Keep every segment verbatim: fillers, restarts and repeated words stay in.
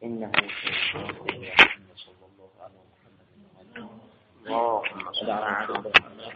إنه سبحانه الرحيم صلى الله على محمد اللهم صل على محمد.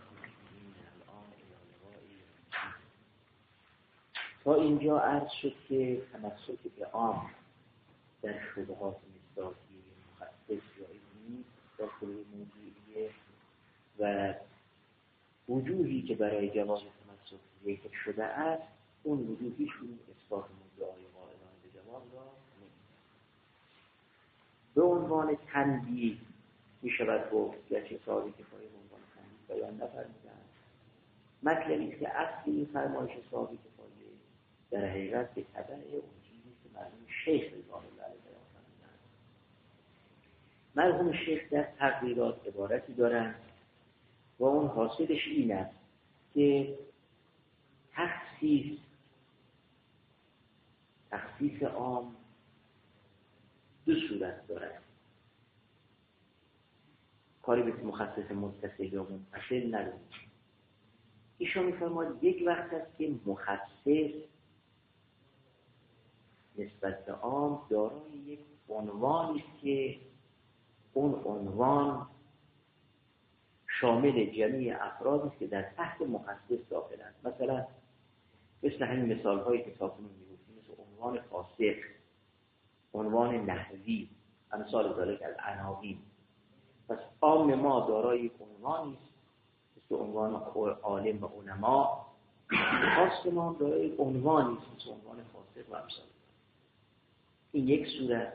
تا اینجا عرض شد که تمسک به عام در شبهات مصداقی مخصص یا علمی داخل موضوعیه و وجوهی که برای جواز تمسک ذکر شده است، اون وجوهیشون اثبات مدعای قائلان به جواز را نمی‌کنه. به عنوان تنبیه می شود گفت گرچه ساده کفایه به عنوان تنبیه بیان نفرمودند، مطلبی است که اصل این فرمایش ساده کفایه در حقیقت به تبع اون چیزی که مرحوم شیخ رضوان الله علیه بیان فرمودند. مرحوم شیخ در تقریرات عبارتی دارند و اون حاصلش این است که تخصیص تخصیص عام دو صورت دارد. کاری به مخصص متصل یا منفصل ندارد. ایشان می‌فرماید یک وقت است که مخصص نسبت به عام دارای یک عنوانی است که اون عنوان شامل جمعی افرادی است که در تحت مخصص داخلند. مثلا مثل همین مثال‌هایی که تاکنون می‌گفتیم، مثل عنوان فاسق، عنوان نحوی، امثال ذالک از عناوین. پس عام ما دارای عنوانی است مثل عنوان عالم و علما، خاص ما دارای عنوانی است مثل عنوان فاسق و امثال. این یک صورت.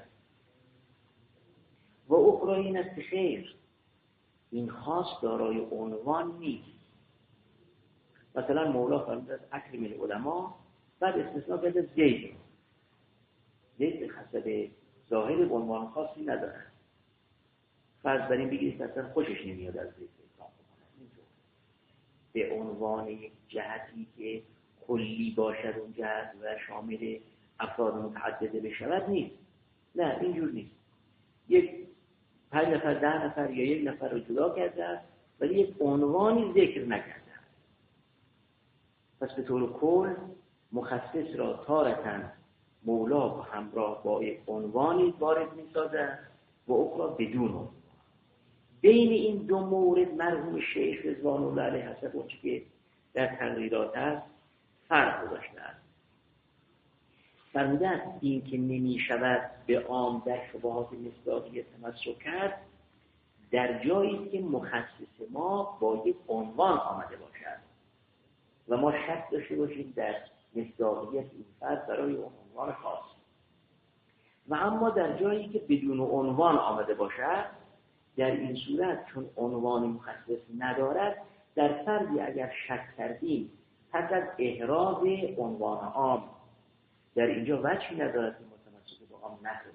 و اخرى این است که خیر، این خاص دارای عنوان نیست. مثلا مولا فرمود اکرم العلماء، بعد استثناء کرده زید. زید به حسب ظاهر عنوان خاصی نداره. فرض بر این بگیرید اصلا خوشش نمیاد از زید اکرام کنه. به عنوان یک جهتی که کلی باشد اون جهت و شامل افراد متعدده بشود نیست. نه اینجور نیست. یک پنج نفر ده نفر یا یک نفر رو جدا کرده است ولی یک عنوانی ذکر نکرده. پس به طور کل مخصص را تارتاً مولا و همراه با یک عنوانی وارد می‌سازد و اخرى بدون عنوان. بین این دو مورد مرحوم شیخ رضوان الله علیه حسب اونچه که در تقریرات است فرق گذاشته است. فرمودند این که نمی شود به عام در شبهات مصداقی تمسک کرد در جایی که مخصص ما با یک عنوان آمده باشد و ما شک داشته باشیم در مصداقیت این فرد برای اون عنوان خاص. و اما در جایی که بدون عنوان آمده باشد، در این صورت چون عنوان مخصص ندارد، در فردی اگر شک کردیم پس از احراز عنوان عام در اینجا وجهی ندارد که متمسک به عام نکنیم.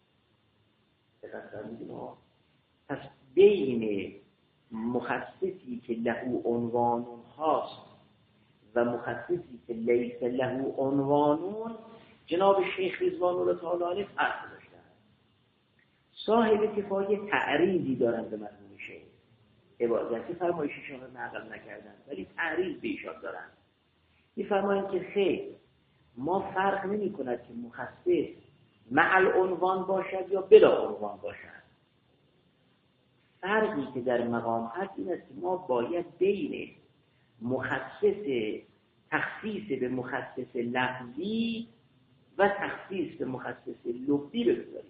پس بین مخصصی که له عنوان خاص و مخصصی که لیس له عنوان، جناب شیخ رضوان الله تعالی علیه فرق داشتند. صاحب کفایه تعریضی دارند به مرحوم شیخ. عبارتی فرمایششون رو نقل نکردند ولی تعریض به ایشان دارند. می‌فرمایند که خیر، ما فرق نمی کند که مخصص مع العنوان باشد یا بلا عنوان باشد. فرقی که در مقام هست این است که ما باید بین مخصص تخصیص به مخصص لفظی و تخصیص به مخصص لفظی بگذاریم.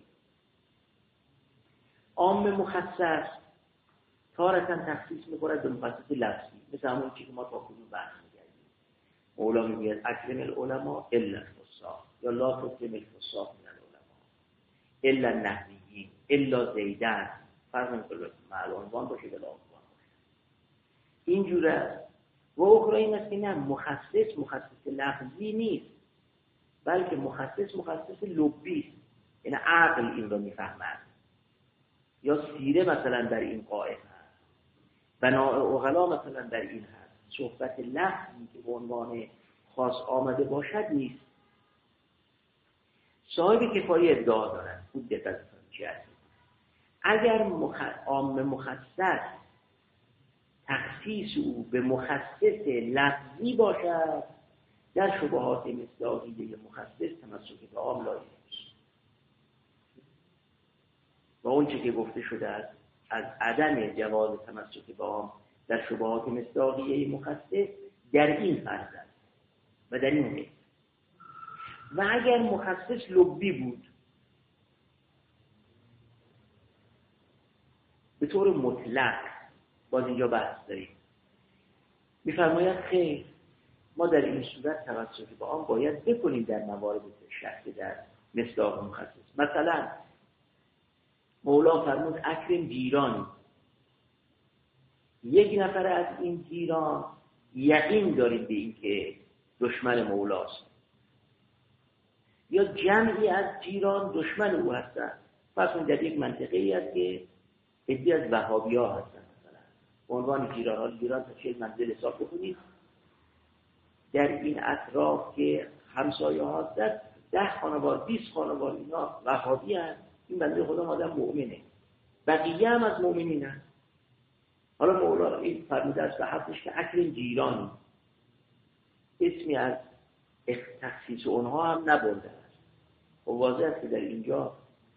عام مخصص تارتاً تخصیص می‌کند به مخصص لفظی، مثل همون چیزی که ما تا کنون بحث می‌کردیم. مولا میگوید اکرم العلماء الا الفصاح یا لا تکرم الفصاح من العلماء الا النحویین الا زیدن. فرق نمی‌کنه مع العنوان باشه بلا عنوان باشه. اینجوره. و اخرى این است که نه، مخصص مخصص لفظی نیست بلکه مخصص مخصص لبی است. یعنی عقل این رو میفهمد یا سیره مثلا در این قائم هست، بناء عقلا مثلا در این هست. صحبت لفظی که به عنوان خاص آمده باشد نیست. صاحب کفایه ادعا دارد خود دقت کنید. اگر مخ... عام مخصص تخصیص او به مخصص لفظی باشد، در شبهات مصداقیه مخصص تمسک به عام لازم است. و اون چه که گفته شده است از عدم جواز تمسک با آن در شبهات مصداقیه مخصص در این فرض است و در این حیث. و اگر مخصص لبی بود به طور مطلق، باز اینجا بحث داریم، می‌فرماید خیر ما در این صورت تمسک با آن باید بکنیم در موارد شک در مصداق مخصص. مثلا مولا فرمود اکرم جیرانی، یک نفر از این جیران یقین دارید به این که دشمن مولاست، یا جمعی از جیران دشمن او هستند. پس اون در یک منطقه ای است که عده‌ای از وهابی‌ها هستند، مثلا به عنوان جیران ها جیران تا چهل منزل حساب بکنید، در این اطراف که همسایه ها هستند ده خانوار بیست خانوار اینا وهابی هست. این بنده خدا آدم مؤمنه، بقیه هم از مؤمنین هست. حالا مولا این فرموده است به حقش که اکل جیرانی، اسمی از تخصیص اونها هم نبرده است. و واضح است که در اینجا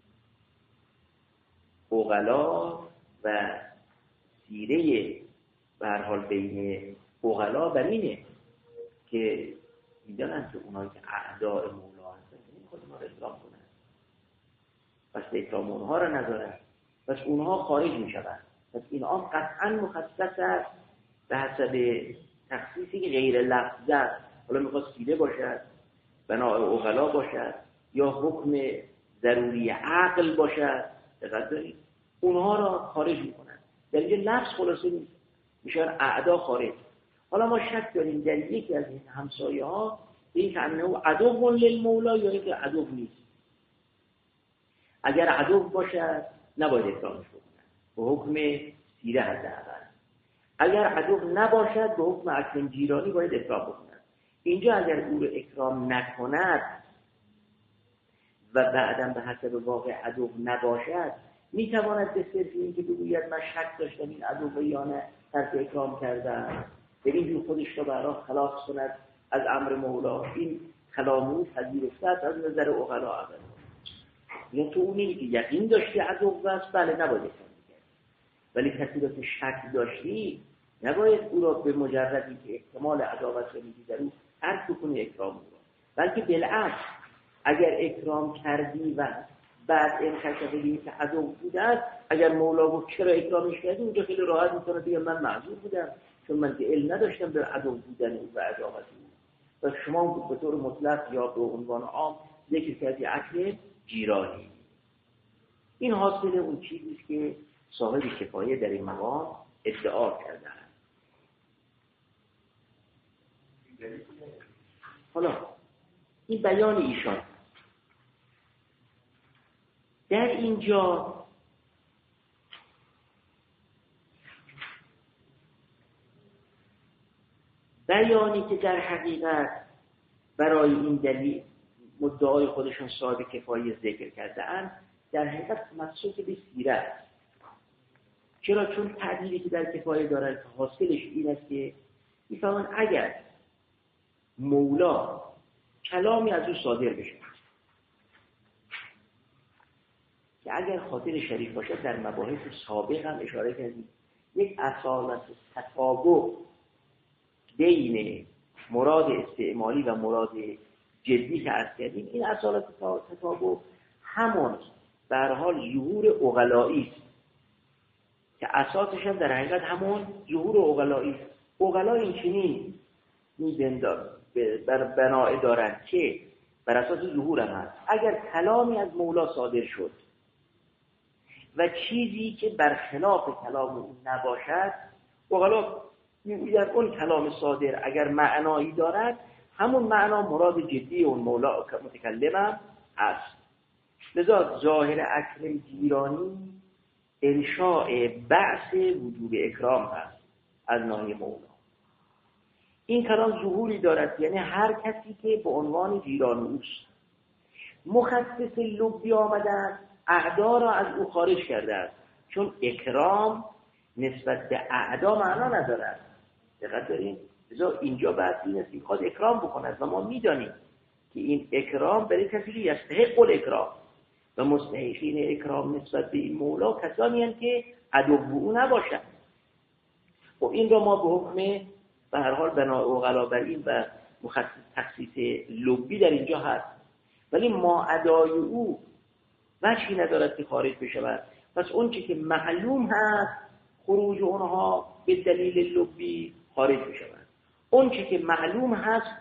عقلا و سیره به هر حال بین عقلا بر اینه که میدانند که اونایی که اعداء مولا هستن نمیخواد ما رو اکرام کنن، پس اکرام اونها رو ندارن، پس اونها خارج میشوند. پس این آن قطعا مخصص است به حسب تخصیصی که غیر لفظ است. حالا میخواد سیره باشد، بناء عقلا باشد، یا حکم ضروری عقل باشد، دقت دارید اونها را خارج میکنن. در اینجا لفظ خلاصه نیست، میشن اعدا خارج. حالا ما شک داریم در یکی از این همسایه ها به این که انه عدو للمولا یا اینکه عدو نیست. اگر عدو باشد نباید اکرامش بکنن به حکم سیره حداقل. اگر عدو نباشد به حکم اکرام جیرانی باید اکرام بکنن. اینجا اگر او رو اکرام نکند و بعدم به حسب واقع عدو نباشد، میتواند به صرف این که بگوید من شک داشتم این عدو یا نه ترک اکرام کردم، به این خودش رو برای خلاص کند از امر مولا. این کلامو پذیرفته است از نظر عقلا اول. یا تو اونی که یقین داشتی عدو است، بله نباید اکرام کرد، ولی کسی رو که شک داشتی نباید او را به مجردی که احتمال عداوت رو میدی در او ترک کنی اکرام او را، بلکه بالعکس اگر اکرام کردی و بعد انکشف بگیم که عدو بوده است، اگر مولا گفت چرا اکرامش کردی، اونجا خیلی راحت میتونه بگه من معذور بودم چون من که علم نداشتم به عدو بودن او و عداوت او. و شما به طور مطلق یا به عنوان عام ذکر کردی اکل جیرانی. این حاصل اون چیزی است که صاحب کفایه در این مقام ادعا کردن. حالا این بیان ایشان در اینجا بیانی که در حقیقت برای این دلیل مدعای خودشون صاحب کفایه ذکر کرده اند، در حقیقت تمسک به سیره است. چرا؟ چون تعبیری که در کفایه دارن که حاصلش این است که میفهمن اگر مولا کلامی از او صادر بشه که اگر خاطر شریف باشد، در مباحث سابق هم اشاره کردیم یک اصالت تطابق بین مراد استعمالی و مراد جدی که عرض کردیم، این اصالت تطابق همون به هر حال ظهور عقلایی است که اساسش هم در حقیقت همون ظهور عقلایی است. عقلا این چنین می‌بندار بر بناء دارند که بر اساس ظهور هم هست. اگر کلامی از مولا صادر شد و چیزی که برخلاف کلام او نباشد، عقلا میگویند اون کلام صادر اگر معنایی دارد، همون معنا مراد جدی اون مولا متکلم است. لذا ظاهر اکرم جیرانی انشاء بعث وجوب اکرام هست از ناحیه مولا. این کلام ظهوری دارد، یعنی هر کسی که به عنوان جیران اوست مخصص لبی آمده است، اعدا را از او خارج کرده است، چون اکرام نسبت به اعدا معنا ندارد. دقت دارین؟ لذا اینجا بعد این است که خواهد اکرام بکند و ما میدانیم که این اکرام برای کسی که یستحق الاکرام و مستحقین اکرام نسبت به این مولا کسانی هستند که عدو او نباشند. و این را ما به حکم به هر حال بنا اوغلا بر این و مخصص تخصیص لبی در اینجا هست، ولی ما ادای او وجهی ندارد که خارج بشود. پس اون چی که معلوم هست خروج اونها به دلیل لبی خارج بشود، اون چی که معلوم هست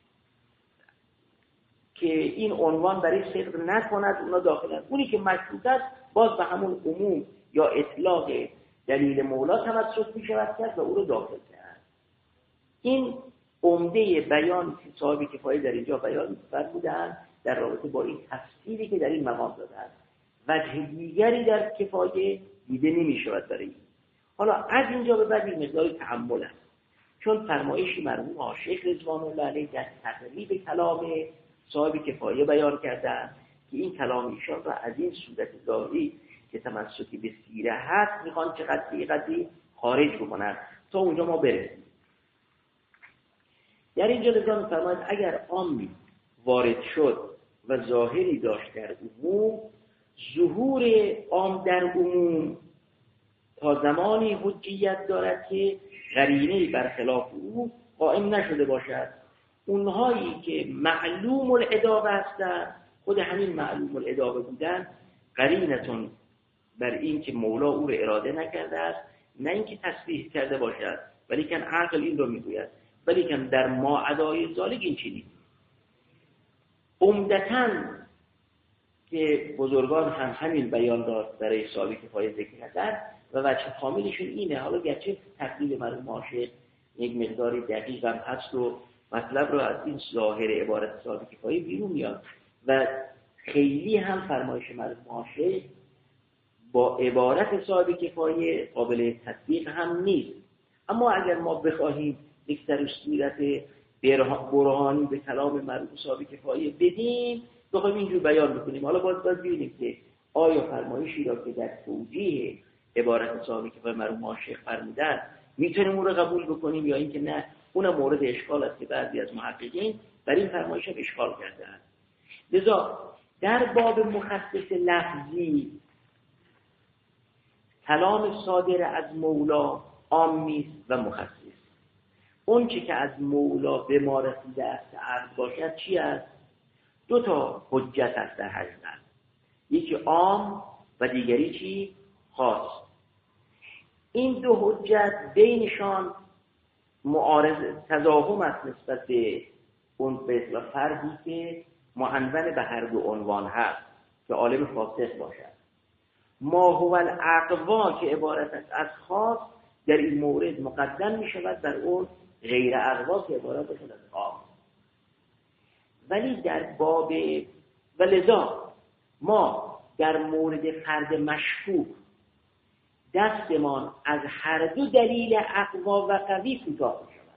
که این عنوان برای صدق نکند اونا داخلند. اونی که مشروط است باز به همون عموم یا اطلاق دلیل مولا تمسک می شود کرد و او رو داخل کرد. این عمده بیان که صاحب کفایه در اینجا بیان فرمودند در رابطه با این تفسیری که در این مقام دادند. وجه دیگری در کفایه دیده نمی شود برای این. حالا از اینجا به بعد این مقدار تأمل است، چون فرمایشی مرحوم شیخ رضوان الله علیه در تقریب کلام صاحب کفایه بیان کردن که این کلام ایشان را از این صورت ظاهری که تمسکی به سیره هست میخوان چقدر دقیقی خارج بکنن تا اونجا ما برسیم. در اینجا لذا فرماید اگر عامی وارد شد و ظاهری داشت در عموم، ظهور عام در عموم تا زمانی حجیت دارد که قرینه‌ای برخلاف او قائم نشده باشد. اونهایی که معلوم العداوه هستند، خود همین معلوم العداوه بودن قرینتون بر این که مولا او را اراده نکرده است، نه اینکه تصریح کرده باشد، ولی کن عقل این رو میگوید، ولی کن در ما ادای ذالک این چی عمدتاً که بزرگان هم همین بیان داد برای صاحب کفایه ذکر کردن و وجه کاملشون اینه. حالا گرچه تقلیل مرحوم عاشق یک مقداری دقیق هم هست و مطلب رو از این ظاهر عبارت صاحب کفایه بیرون میاد و خیلی هم فرمایش مرحوم عاشق با عبارت صاحب کفایه قابل تطبیق هم نیست. اما اگر ما بخواهیم یک در صورت برهانی به کلام مرحوم صاحب کفایه بدیم، بخواهیم اینجور بیان بکنیم، حالا باید باید ببینیم که آیا فرمایشی را که در توجیه عبارت صاحب کفایه مرحوم عاشق فرمودن میتونیم اون رو قبول بکنیم یا اینکه نه اون مورد اشکال است که بعضی از محققین بر این فرمایش هم اشکال کردن. لذا در باب مخصص لفظی کلام صادر از مولا عامی و مخصص. اون چی که از مولا به ما رسیده است عرض باشد چی است؟ دو تا حجت است در حقیقت، یکی عام و دیگری چی؟ خاص. این دو حجت بینشان معارض تضاهم است نسبت به اون به اصطلاح فردی که معنون به هر دو عنوان هست که عالم فاسق باشد. ما هو الاقوا که عبارت است از خاص در این مورد مقدم می شود بر اون غیر اقوا که عبارت است از عام. ولی در باب ولذا ما در مورد فرد مشکوک دستمان از هر دو دلیل اقوا و قوی کوتاه می شود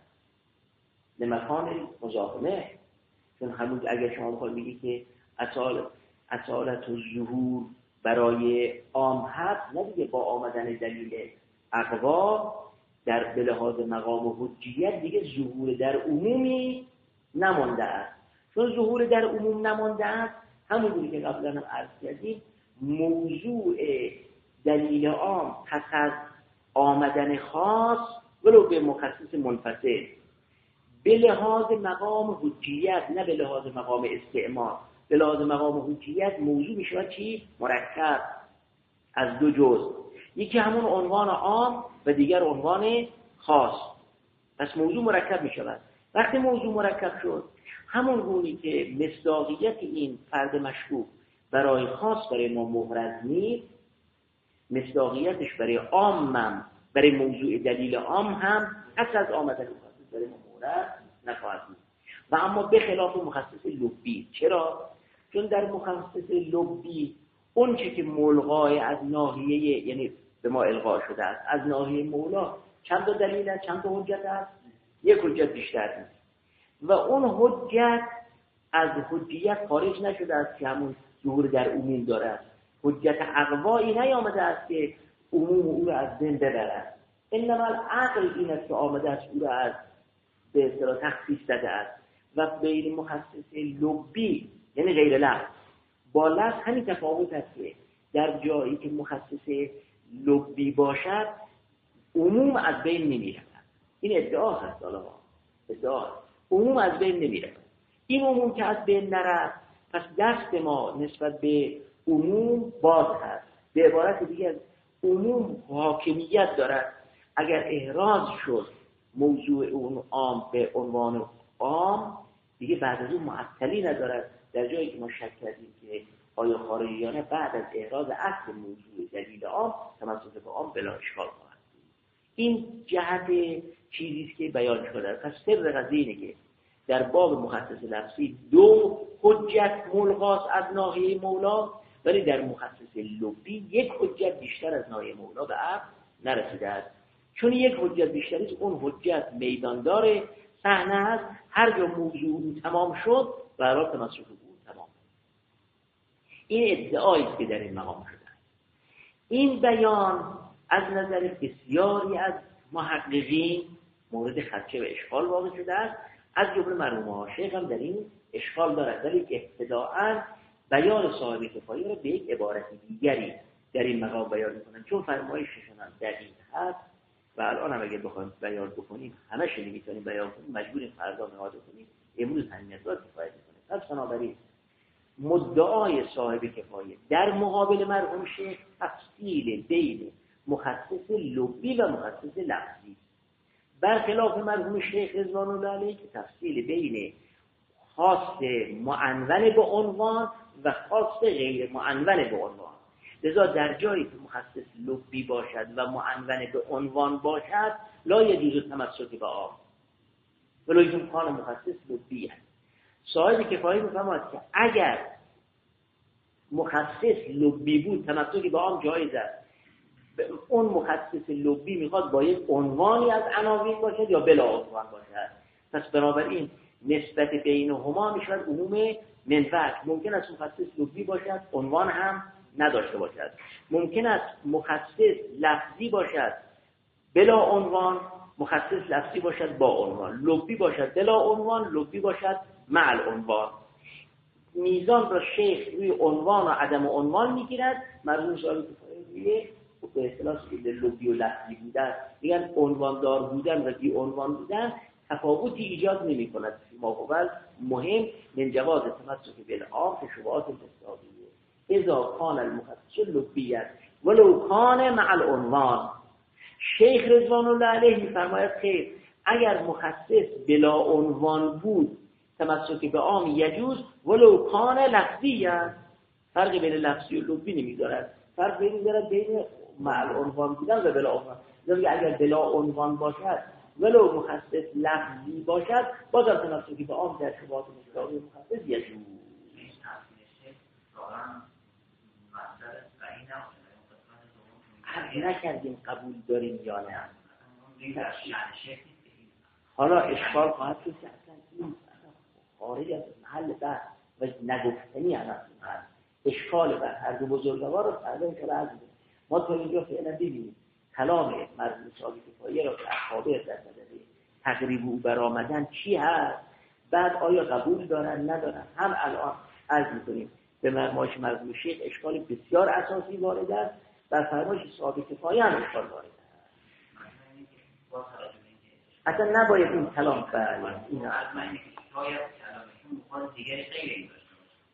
لمکان مزاحمه. چون همون اگر شما بخواید بگید که اصال اصالت و ظهور برای عام هست، نه دیگه با آمدن دلیل اقوا در به لحاظ مقام و حجیت دیگه ظهور در عمومی نمانده است. چون ظهور در عموم نمانده است، همونجوری که قبلا هم عرض کردیم، موضوع دلیل عام پس از آمدن خاص ولو به مخصص منفصل به لحاظ مقام حجیت نه به لحاظ مقام استعمال، به لحاظ مقام حجیت موضوع می شود چی؟ مرکب از دو جزء، یکی همون عنوان عام و دیگر عنوان خاص. پس موضوع مرکب می شود. وقتی موضوع مرکب شد، همون گونی که مصداقیت این فرد مشکوک برای خاص برای ما محرز نیست، مصداقیتش برای عامم برای موضوع دلیل عام هم پس از آمدن مخصص برای ما محرز نخواهد بود. و اما به خلاف مخصص لبی. چرا؟ چون در مخصص لبی اون چی که ملغای از ناحیه یعنی به ما القا شده است از ناحیه مولا چند تا دلیل است، چند تا حجت است؟ یک حجت بیشتر نیست و اون حجت از حجیت خارج نشده است که همون ظهور در عموم دارد. حجت اقوایی نیامده است که عموم او را از بین ببرد، انما العقل این است که آمده است او را از به اصطلاح تخصیص داده است و غیر مخصص لبی یعنی غیر لفظ با لفظ همین تفاوت هست که در جایی که مخصص لبی باشد عموم از بین نمیره. این ادعا هست، حالا ادعا عموم از بین نمیره. این عموم که از بین نرفت، پس دست ما نسبت به عموم باز هست. به عبارت دیگر عموم حاکمیت دارد. اگر احراز شد موضوع اون عام به عنوان عام، دیگه بعد از اون معطلی ندارد. در جایی که ما شک کردیم که آیا خارجیانه بعد از احراز اصل موضوع دلیل عام تمسک به عام بلا اشکال خواهد. این جهت چیزی است که بیان شده. پس سر قضیه اینه که در باب مخصص لفظی دو حجت ملغاست از ناحیه مولا، ولی در مخصص لبی یک حجت بیشتر از ناحیه مولا به عقل نرسیده است. چون یک حجت بیشتر است، اون حجت میداندار صحنه است. هر جا موضوع تمام شد برای تمسک به تمام. این ادعایی است که در این مقام شده. این بیان از نظر بسیاری از محققین مورد خدشه و اشکال واقع شده است. از جمله مرحوم حاشیه هم در این اشکال دارد، ولی ابتداءً بیان صاحب کفایه را به یک عبارت دیگری در این مقام بیان می‌کنند، چون فرمایششون هم در این هست و الان هم اگه بخوایم بیان بکنیم همه‌ش نمی‌تونیم بیان کنیم، مجبوریم فردا نهاد کنیم. امروز همین مقدار کفایت می‌کنه. پس بنابراین مدعای صاحب کفایه در مقابل مرحوم شیخ تفصیل بین مخصص لبی و مخصص لفظی، برخلاف مرحوم شیخ رضوان الله علیه که تفصیل بین خاص معنون به عنوان و خاص غیر معنون به عنوان. لذا در جایی که مخصص لبی باشد و معنون به عنوان باشد لا یجوز تمسک به عام، ولو این کان مخصص لبی است. صاحب کفایه می‌فرماید که اگر مخصص لبی بود تمسک به عام جایز است. اون مخصص لبی میخواد با یک عنوانی از عناوین باشد یا بلا عنوان باشد. پس بنابراین نسبت بینهما میشود عموم منفعت. ممکن است مخصص لبی باشد عنوان هم نداشته باشد، ممکن است مخصص لفظی باشد بلا عنوان، مخصص لفظی باشد با عنوان، لبی باشد بلا عنوان، لبی باشد مع العنوان. میزان را شیخ روی عنوان و عدم عنوان میگیرد. مرحوم صاحب کفایه به اصطلاح لبی و لفظی بودن میگن عنوان دار بودن و بی عنوان بودن تفاوتی ایجاد نمی کند. ما اول مهم من جواز تمسک بالعام که شبهات مستقیمه اذا کان المخصص لبیت ولو کان مع العنوان. شیخ رضوان الله علیه میفرماید که اگر مخصص بلا عنوان بود تمسک به عام یجوز ولو کان لفظیت. فرق بین لفظی و لبی نمیذارد، فرق بین دارد بین مع العنوان بودن و بلا عنوان. یعنی اگر بلا عنوان باشد ولو مخصص لفظی باشد بازم تمسک به عام در شبهات مستقیم مخصص یجوز. حرف نکردیم قبول داریم یا نه. حالا اشکال خواهد شد که اصلا این خارج از محل بحث و نگفتنی هست. اشکال بر هر دو بزرگوار رو فردا انشاءالله عرض می‌کنیم. ما تا اینجا فعلا ببینیم کلام مرحوم صاحب کفایه را که اخابر در مدد تقریب او برآمدن چی هست، بعد آیا قبول دارن ندارن. هم الان عرض می‌کنیم به فرمایش مرحوم شیخ اشکال بسیار اساسی وارد است، در فرمایش صاحب کفایه هم اشکال وارد است. اصلا نباید این کلام بله اینا شاید کلامشون مقال دیگری غیر این باشه.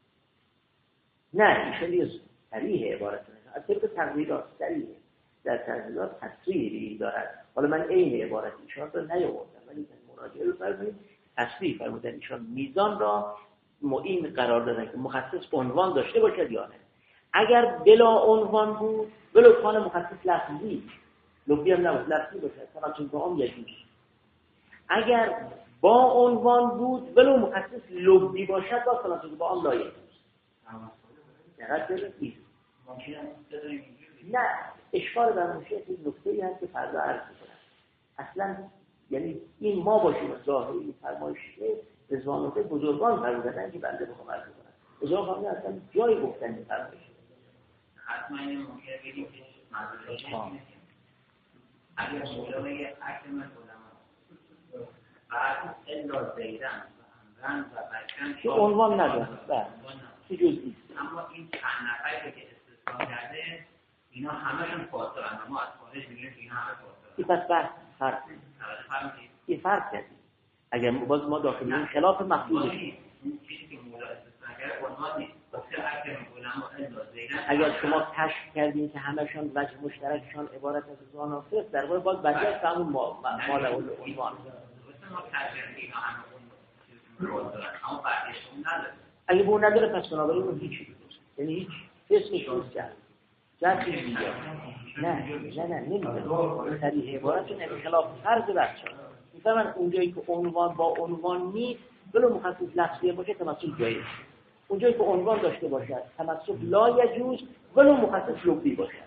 نه ایشون یه صریح عبارت نه، از طریق تقریرات صریح در تقریرات تصریحی دارد. حالا من عین عبارت ایشان رو نیاوردم ولی مراجعه رو فرمایید تصریح فرمودن ایشان میزان را معین قرار دادن که مخصص عنوان داشته باشد یا نه. اگر بلا عنوان بود ولو کان مخصص لفظی لفظی هم نبود لفظی باشد تمسک به عام یجوز. اگر با عنوان بود ولو مخصص لفظی باشد با تمسک به عام لا یجوز. دقت کنید. نه اشکال در مشکل این نکته‌ای هست که فردا عرض می‌کنم. اصلا یعنی این ما باشیم ظاهری فرمایش رضوان الله بزرگان فرمودن که بنده بخوام عرض کنم. اجازه خواهید اصلا جای گفتن این فرمایش. حتما این ممکنه بگیم که منظورش اینه که اگر مولا بگه حکم علما بعد الا زیدن و امرن و بکن که عنوان نداره. بله. تخصیص جزئی. اما این چند نفری که استثنا کرده اینا همشون فاسدن، ما از خارج میگیم اینا همه فاسدن. این پس بحث فرق این فرق کردیم. اگر باز ما داخل این خلاف مفهوم چیزی که مولا استثنا کرده عنوان نیست. اگر شما کشف کردین که همشون وجه مشترکشان عبارت از عناصر در واقع باز برگشت به همون مال عنوان. ما کشف کردیم اینا همه اون دارن اما فرقشون نداره. اگه به اون نداره پس بنابراین اون هیچی نیست، یعنی هیچ اسمش نیست جهل جهل چیز دیگه. نه نه نه نمیدونم صریح عبارت این خلاف فرض بچه ها میفهمن اونجایی که عنوان با عنوان نیست ولو مخصص لفظیه باشه تمثل جایز، اونجایی که عنوان داشته باشد تمثل لا یجوز ولو مخصص لفظی باشه.